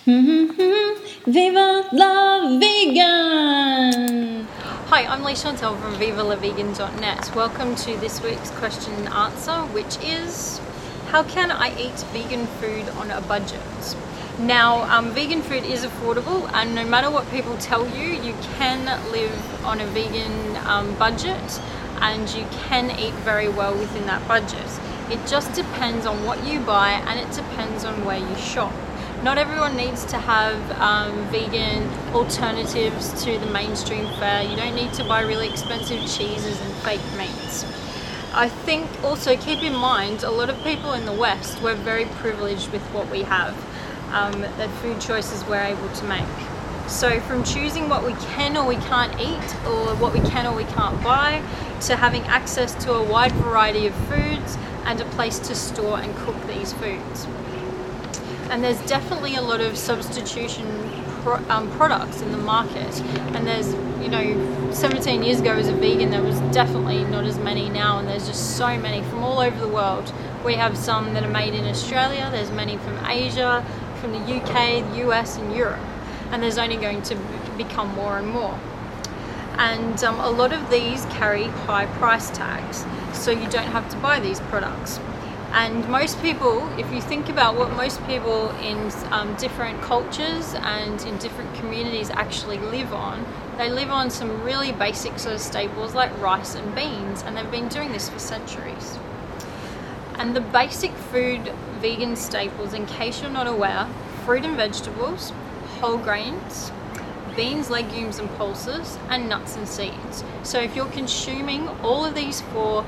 Viva la Vegan! Hi, I'm Lee Chantel from VivaLaVegan.net. Welcome to this week's question and answer, which is, how can I eat vegan food on a budget? Now, vegan food is affordable, and no matter what people tell you, you can live on a vegan budget, and you can eat very well within that budget. It just depends on what you buy, and it depends on where you shop. Not everyone needs to have vegan alternatives to the mainstream fare. You don't need to buy really expensive cheeses and fake meats. I think also keep in mind, a lot of people in the West, we're very privileged with what we have, the food choices we're able to make. So from choosing what we can or we can't eat, or what we can or we can't buy, to having access to a wide variety of foods and a place to store and cook these foods. And there's definitely a lot of substitution products in the market, and there's, 17 years ago as a vegan there was definitely not as many now, and there's just so many from all over the world. We have some that are made in Australia, there's many from Asia, from the UK, the US and Europe, and there's only going to become more and more. And a lot of these carry high price tags, so you don't have to buy these products. And most people, if you think about what most people in different cultures and in different communities actually live on, they live on some really basic sort of staples like rice and beans, and they've been doing this for centuries. And the basic food vegan staples, in case you're not aware: fruit and vegetables, whole grains, beans, legumes and pulses, and nuts and seeds. So if you're consuming all of these four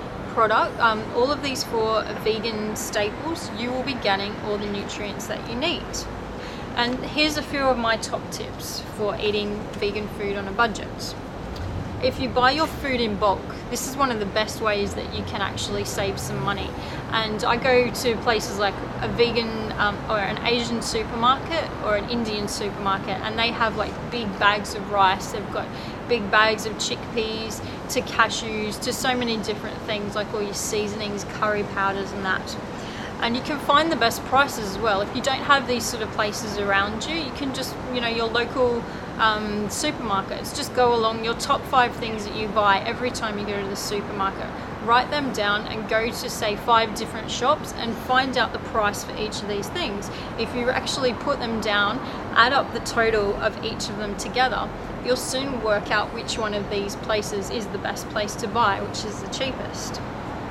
vegan staples, you will be getting all the nutrients that you need. And here's a few of my top tips for eating vegan food on a budget. If you buy your food in bulk, this is one of the best ways that you can actually save some money. And I go to places like a vegan or an Asian supermarket or an Indian supermarket, and they have like big bags of rice. They've got big bags of chickpeas to cashews to so many different things, like all your seasonings, curry powders and that. And you can find the best prices as well. If you don't have these sort of places around you, you can just, your local supermarkets, just go along your top 5 things that you buy every time you go to the supermarket. Write them down and go to, say, 5 different shops and find out the price for each of these things. If you actually put them down, add up the total of each of them together, you'll soon work out which one of these places is the best place to buy, which is the cheapest.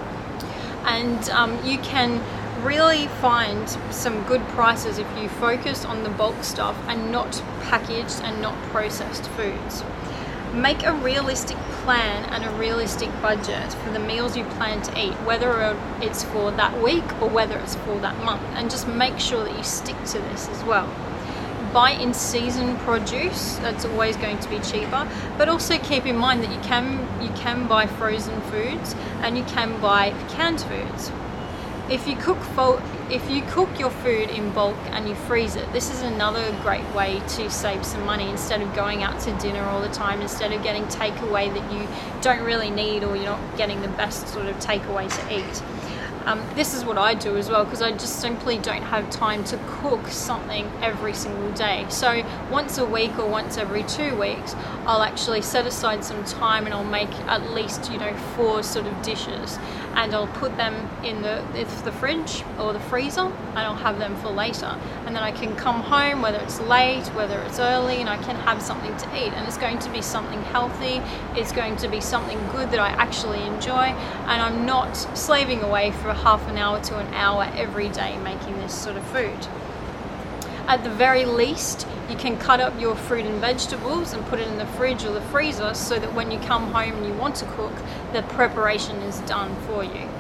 And you can really find some good prices if you focus on the bulk stuff and not packaged and not processed foods. Make a realistic plan and a realistic budget for the meals you plan to eat, whether it's for that week or whether it's for that month, and just make sure that you stick to this as well. Buy in season produce, that's always going to be cheaper, but also keep in mind that you can buy frozen foods and you can buy canned foods. If you cook your food in bulk and you freeze it, this is another great way to save some money instead of going out to dinner all the time, instead of getting takeaway that you don't really need, or you're not getting the best sort of takeaway to eat. This is what I do as well, because I just simply don't have time to cook something every single day. So once a week or once every 2 weeks, I'll actually set aside some time and I'll make at least 4 sort of dishes, and I'll put them in the fridge or the freezer, and I'll have them for later. And then I can come home, whether it's late, whether it's early, and I can have something to eat. And it's going to be something healthy, it's going to be something good that I actually enjoy, and I'm not slaving away for half an hour to an hour every day making this sort of food. At the very least, you can cut up your fruit and vegetables and put it in the fridge or the freezer, so that when you come home and you want to cook, the preparation is done for you.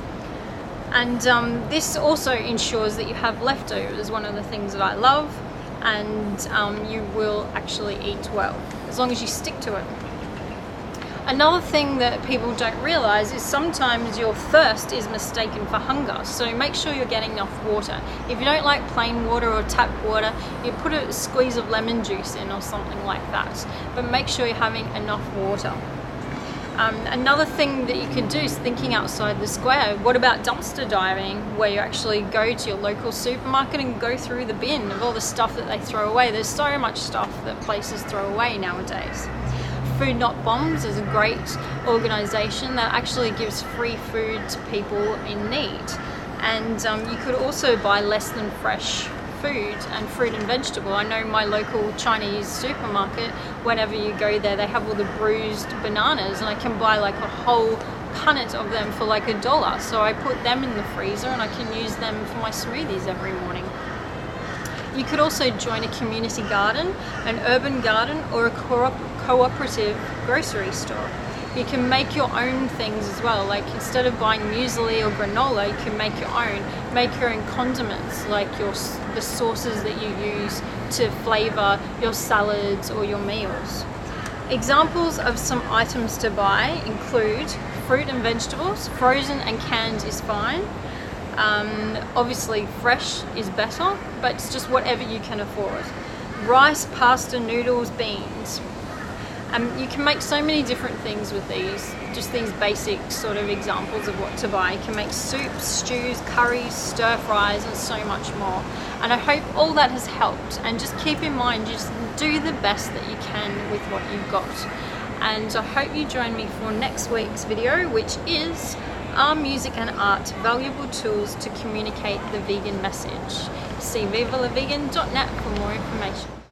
And this also ensures that you have leftovers, one of the things that I love, and you will actually eat well, as long as you stick to it. Another thing that people don't realize is sometimes your thirst is mistaken for hunger, so make sure you're getting enough water. If you don't like plain water or tap water, you put a squeeze of lemon juice in or something like that, but make sure you're having enough water. Another thing that you could do is thinking outside the square. What about dumpster diving, where you actually go to your local supermarket and go through the bin of all the stuff that they throw away? There's so much stuff that places throw away nowadays. Food Not Bombs is a great organisation that actually gives free food to people in need. And you could also buy less than fresh food and fruit and vegetable. I know my local Chinese supermarket, whenever you go there, they have all the bruised bananas, and I can buy like a whole punnet of them for like $1. So I put them in the freezer and I can use them for my smoothies every morning. You could also join a community garden, an urban garden, or a cooperative grocery store. You can make your own things as well. Like instead of buying muesli or granola, you can make your own. Make your own condiments, like the sauces that you use to flavour your salads or your meals. Examples of some items to buy include fruit and vegetables. Frozen and canned is fine. Obviously fresh is better, but it's just whatever you can afford. Rice, pasta, noodles, beans. You can make so many different things with these basic sort of examples of what to buy. You can make soups, stews, curries, stir fries, and so much more. And I hope all that has helped. And just keep in mind, just do the best that you can with what you've got. And I hope you join me for next week's video, which is Are Music and Art Valuable Tools to Communicate the Vegan Message? See vivalavegan.net for more information.